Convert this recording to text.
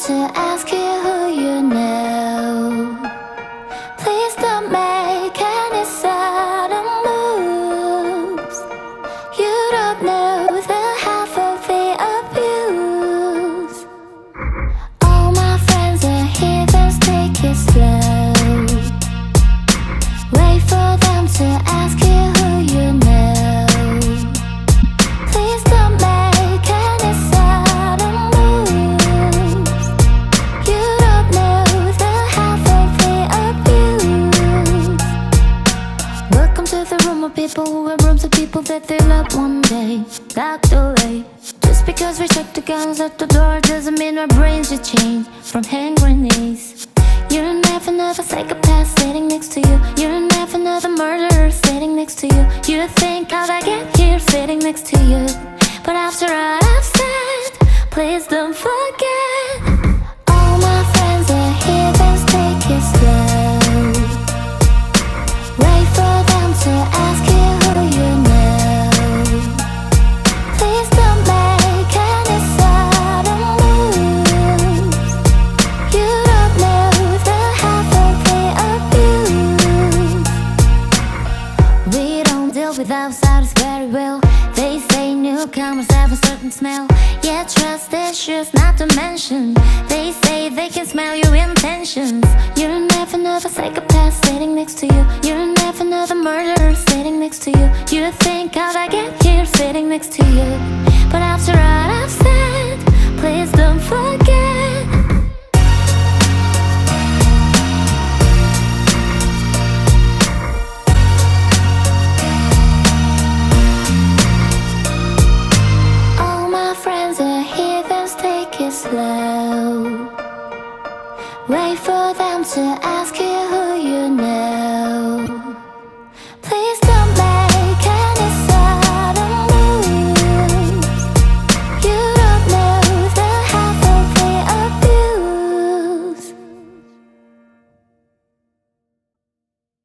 to ask you who you know. Please don't make any sudden moves. You don't know the half of the abuse. All my friends are heathens, take it slow. Wait for them to ask you who you know. Please don't make any sudden moves. You don't know the half of the abuse. Welcome to the room of people who have rooms of people that they love one day locked away. Just because we check the guns at the door doesn't mean our brains will change from hand grenades. You'll never another psychopath sitting next to you. You'll never another murderer sitting next to you. You think how'd I get here sitting next to you? But after all I've said, please don't forget. All my friends are heathens, take it slow. Wait for them to ask you who you know. Please don't make any sudden moves. You don't know the half of the abuse. We don't deal with outsiders very well. They say newcomers have a certain smell. Yeah, trust issues not to mention. They say they can smell your intentions. You'll never know the psychopath sitting next to you. You'll never know the murderer sitting next to you. You think how'd I get here sitting next to you? But after all I've said, please don't forget. All my friends are heathens, take it slow. Wait for them to ask you